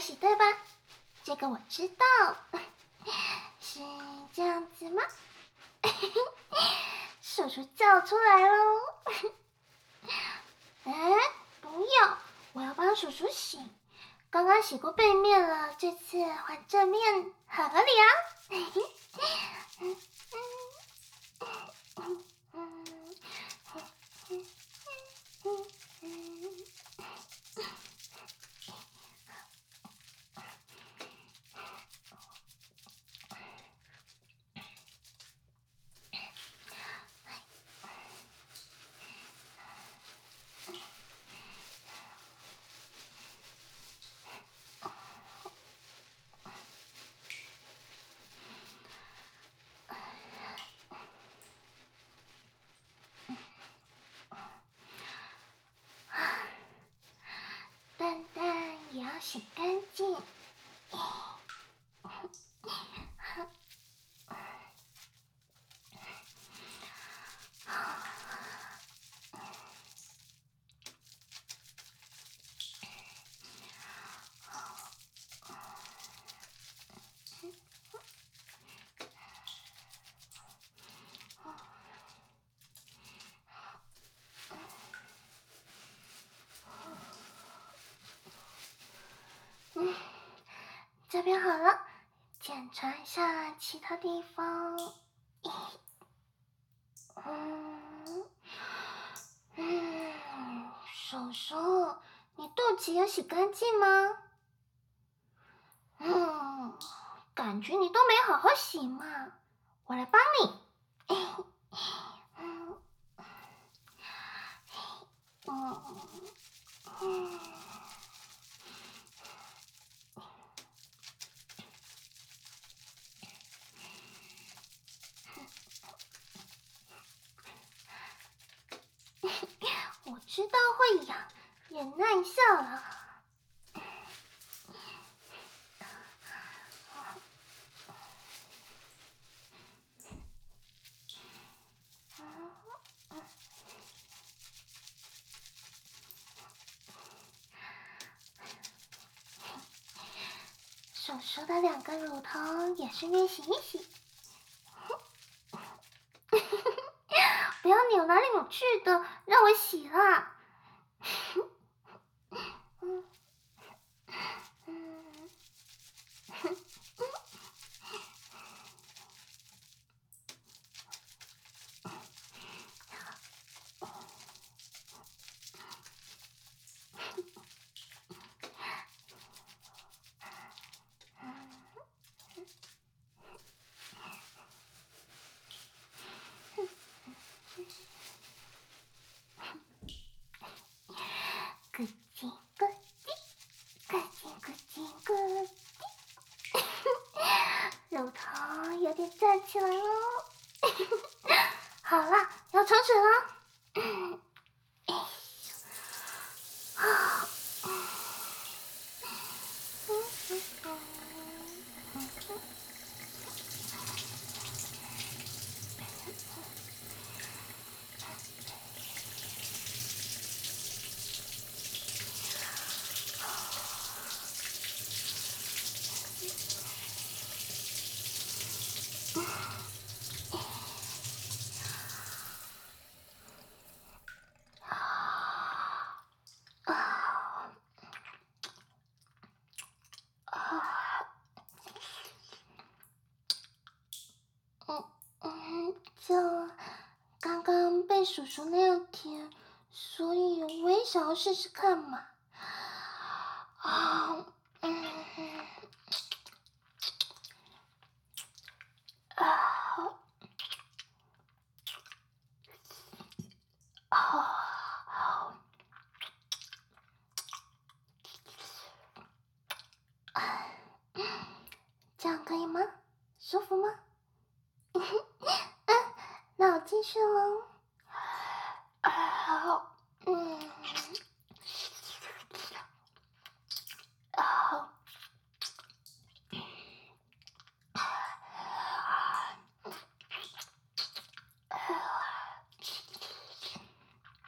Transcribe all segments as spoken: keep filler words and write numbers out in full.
洗，对吧？这个我知道，是这样子吗？叔叔叫出来喽！哎，不要，我要帮叔叔洗。刚刚洗过背面了，这次换正面，很合理啊。嗯嗯嗯蛋蛋也要洗干净。嗯，这边好了，检查一下其他地方。嗯嗯，手手，你肚脐有洗干净吗？嗯，感觉你都没好好洗嘛，我来帮你。嗯嗯嗯。我知道会痒，忍耐一下了。手手的两个乳头也顺便洗一洗。不要扭来扭去的，让我洗啦。嗯嗯咯叽咯叽，咯叽咯叽咯叽，乳头有点站起来喽。好啦，要冲水了。啊，嗯嗯，就刚刚被叔叔那样舔，所以我也想要试试看嘛。啊，嗯，啊，啊，这样可以吗？舒服吗？嗯，那我继续喽。啊，嗯，啊，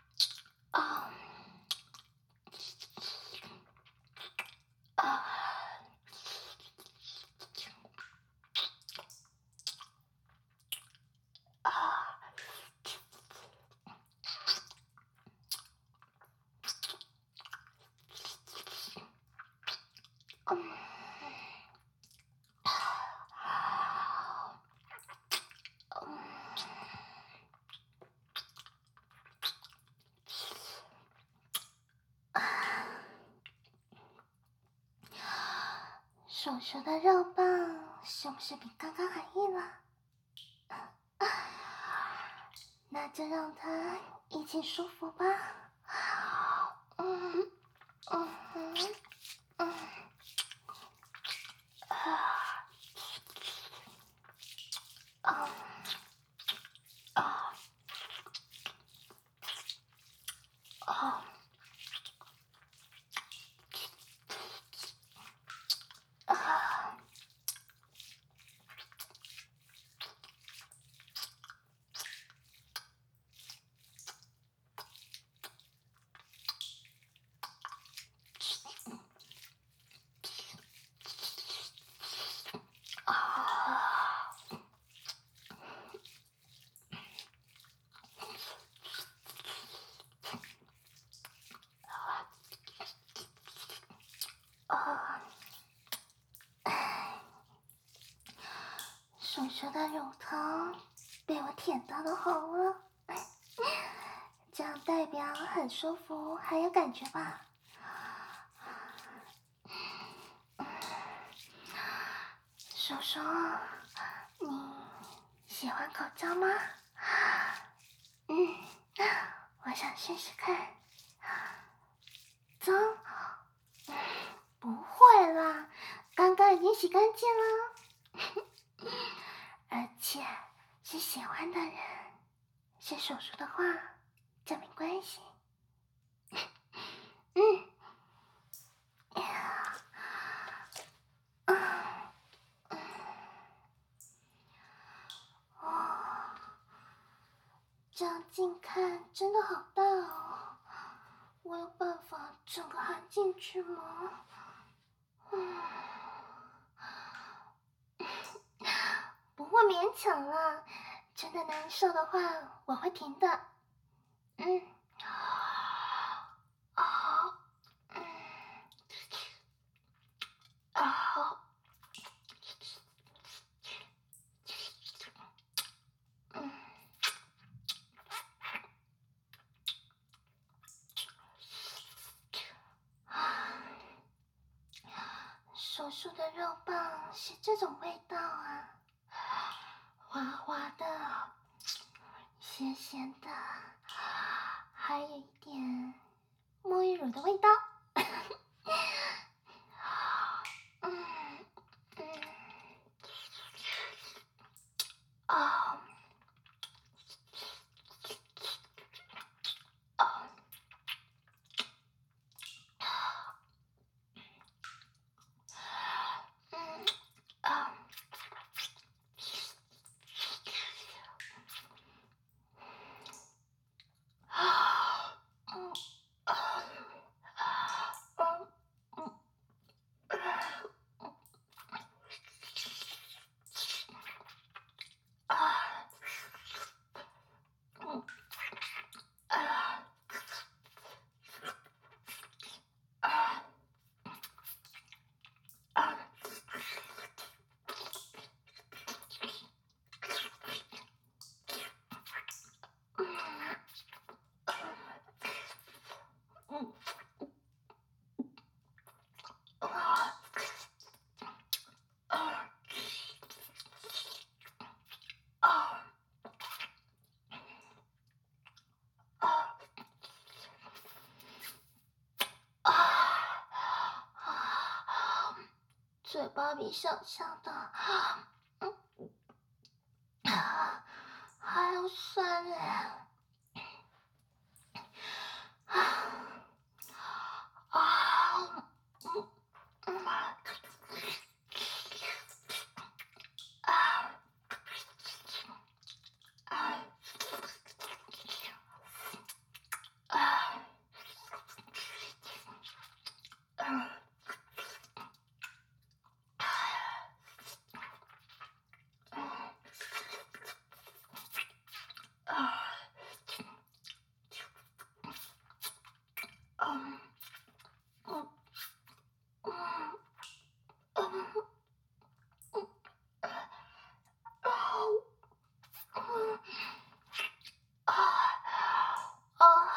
啊，啊。 手手的肉棒是不是比刚刚还硬了？那就让它一起舒服吧。嗯嗯嗯嗯啊啊啊啊啊！手手的乳头被我舔到了红了，这样代表很舒服，还有感觉吧？手手，你喜欢口交吗？嗯，我想试试看。脏？不会啦，刚刚已经洗干净了。而且是喜欢的人，是手术的话，这没关系。嗯，哦，这样近看真的好大哦，我有办法整个含进去吗？嗯，不会勉强了，真的难受的话我会停的。嗯，好，嗯，好，嗯。手术的肉棒是这种味道啊，滑滑的，咸咸的，还有一点沐浴乳的味道。嗯嗯，啊啊嗯啊。嘴巴比想象的，嗯，还要酸哎，啊，嗯嗯啊啊啊啊！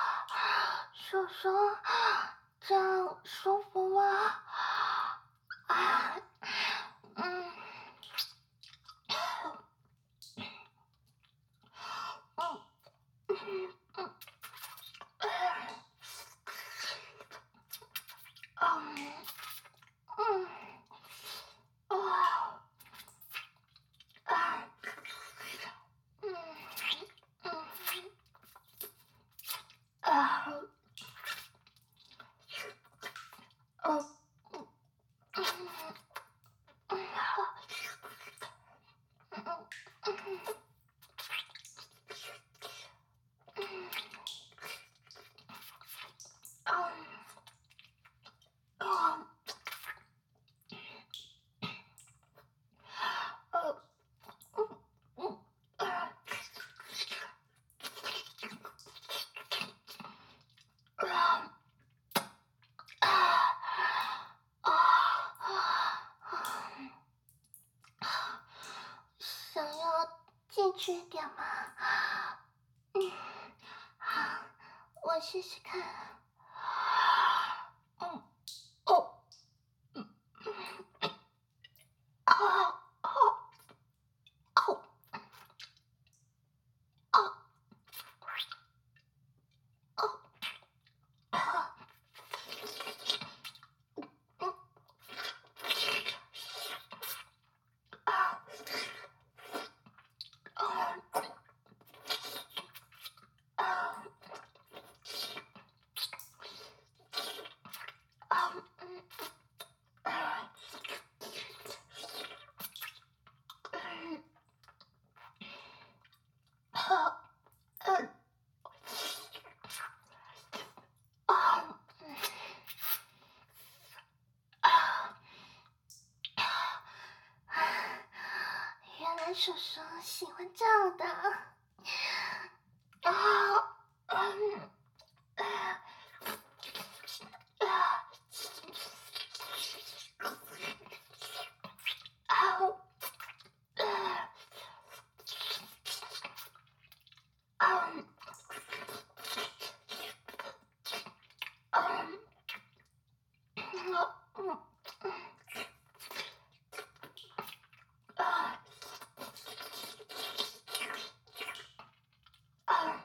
叔叔，这样舒服吗？啊啊，嗯，嗯，嗯，嗯，嗯，嗯，啊，啊，嗯，嗯，啊，嗯，嗯，嗯，好，嗯，嗯，嗯，嗯，嗯，呃，嗯，嗯，啊，啊，啊，啊，想要进去一点吗？嗯，好，我试试看。嗯，哦，嗯，啊，啊，哦，啊，哦，啊，嗯，啊，啊，啊，啊，嗯，啊，嗯，好，嗯，啊，嗯，啊，啊，原来叔叔喜欢这样的。啊，嗯，啊，啊，啊，啊，啊，啊，嗯，嗯，啊，啊，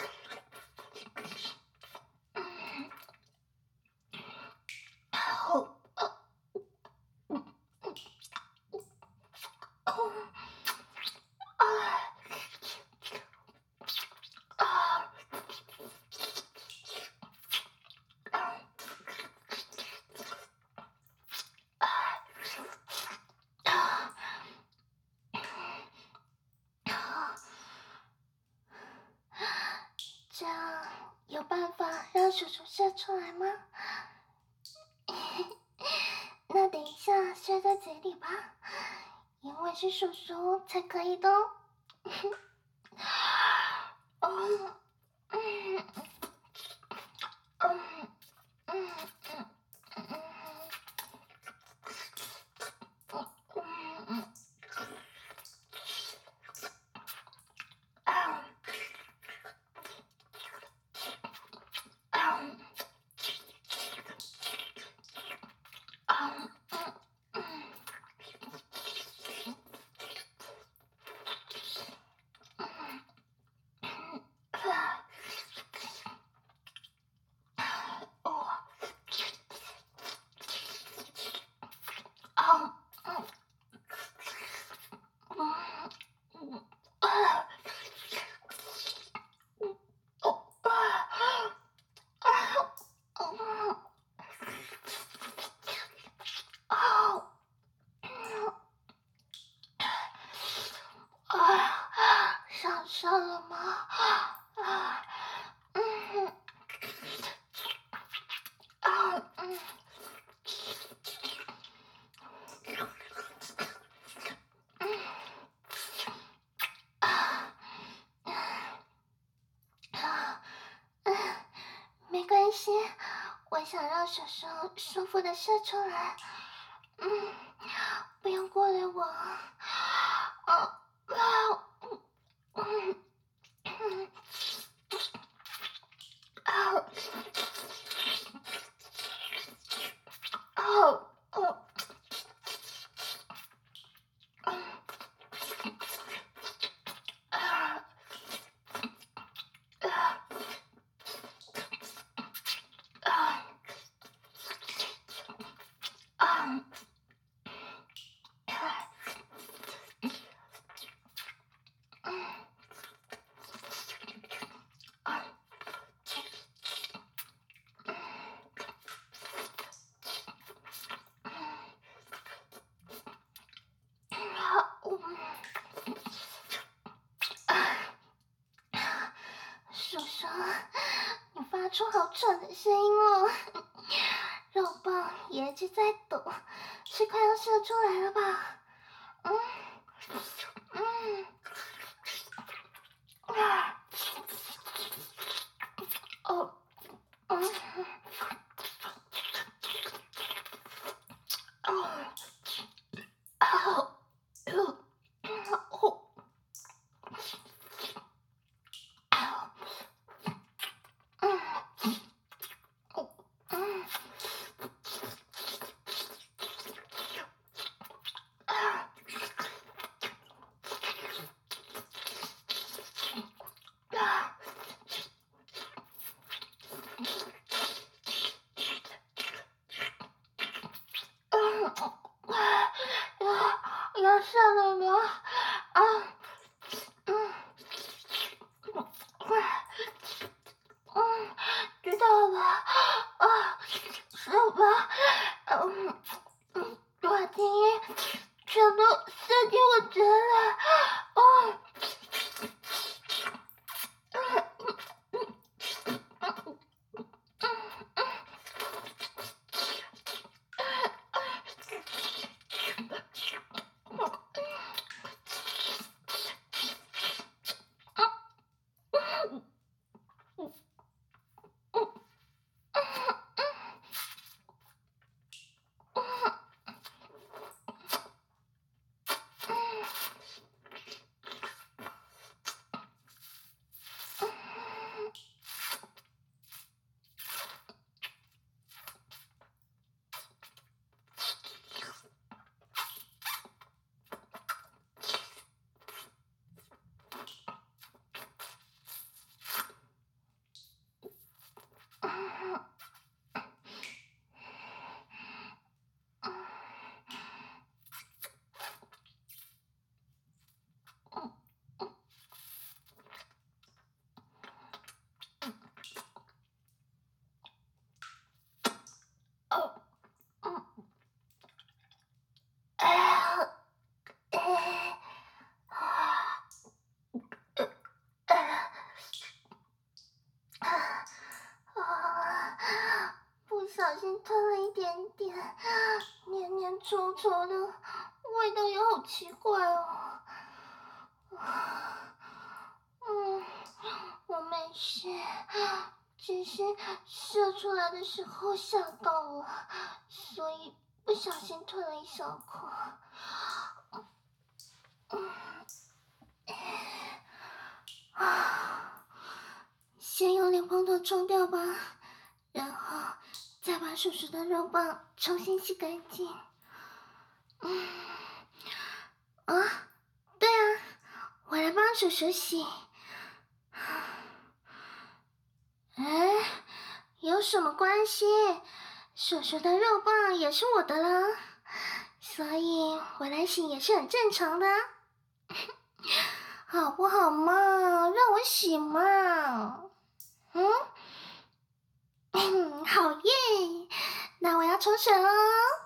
嗯，好，啊，嗯，嗯，啊，啊，啊，啊，啊，这样有办法让叔叔射出来吗？那等一下塞在嘴里吧，因为是叔叔才可以的哦。嗯，嗯，嗯，嗯，嗯，嗯，嗯，嗯，啊，啊，啊，嗯，嗯，啊，哦，啊，嗯，嗯，嗯，啊，嗯，哦，啊，啊，嗯，啊，嗯，啊，上身了吗？啊，嗯，啊，嗯，嗯，啊，啊，嗯，没关系，我想让手手舒服的射出来。嗯，不用过来我。啊，啊，嗯，嗯，嗯，啊，啊，嗯， 你发出好喘的声音哦，肉棒也一直在抖，是快要射出来了吧？嗯嗯啊哦嗯哦哦哦。要上来了啊！嗯，快，嗯，知道了啊，是吧？嗯嗯，把精液全都射进我嘴了，啊！不小心吞了一点点，黏黏稠稠的，味道也好奇怪哦。嗯，我没事，只是射出来的时候吓到了，所以不小心吞了一小口。先用莲蓬头冲掉吧，然后再把叔叔的肉棒重新洗干净。嗯，啊，对啊，我来帮叔叔洗。哎，有什么关系？叔叔的肉棒也是我的啦，所以我来洗也是很正常的。好不好嘛？让我洗嘛。嗯，好耶！那我要冲水喽。